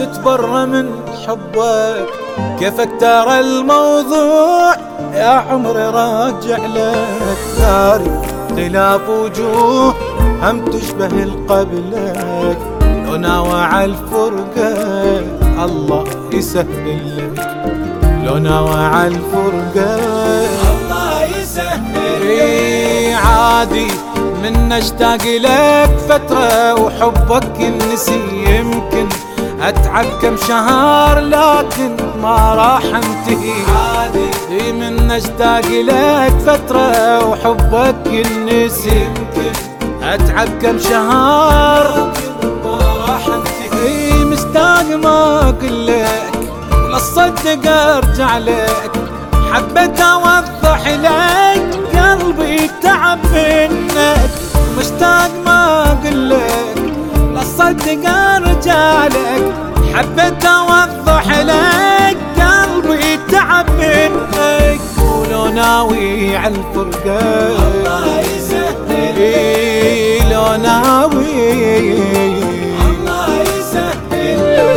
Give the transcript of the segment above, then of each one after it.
تتبرى من حبك، كيفك ترى الموضوع يا عمري راجع لك. ثاري اختلاف وجوه هم تشبه القبلك، لو ناوى عالفرقة الله يسهل لك، لو ناوى عالفرقة الله يسهل. عادي من اشتاق لك فترة وحبك ينسي، يمكن اتعب كم شهر لكن ما راح انتهي. عادي من اشتاق لك فترة وحبك ينسي، يمكن اتعب كم شهر ما راح انتهي. مشتاق ما اقولك ولا اصدق ارجع لك، حبيت اوضح لك قلبي تعب منك. مشتاق ما اقولك لا اصدق ارجع لك، حبيت اوضح لك قلبي تعب منك. ولو ناوي عالفرقة الله يسهل، لو ناوي الله يسهل.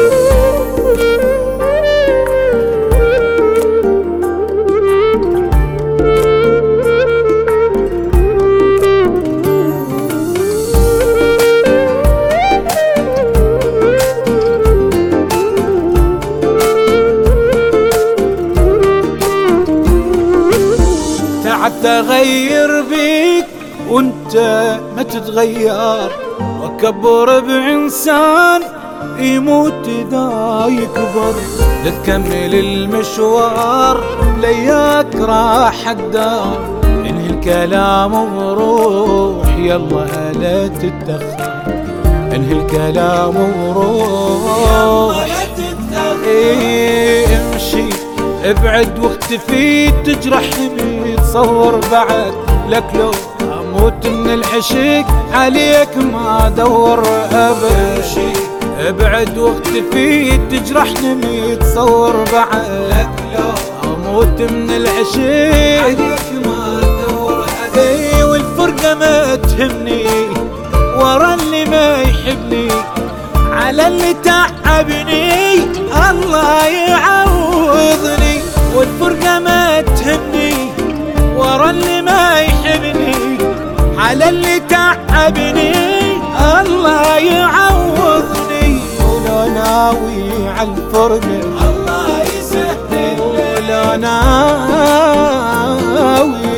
تعبت اغير بيك وانت ما تتغير، واكبر بانسان يموت اذا يكبر. تكمل المشوار لياك راح الدار، انهي الكلام وروح يلا لا تتأخر، انهي الكلام وروح لا تتأخر. امشي ابعد واختفي تجرحني تصور بعد، لك لو اموت من العشق عليك ما ادور ابد. امشي ابعد واختفي تجرحني تصور بعد، لك لو اموت من العشق عليك ما ادور ابد. والفرقة ما تهمني ورا اللي ما يحبني، على اللي تعبني الله يعوضني. والفرقة ما تهمني ورا اللي ما يحبني، على اللي تعبني الله يعوضني. ولو ناوي عالفرقة الله يسهل، ولو ناوي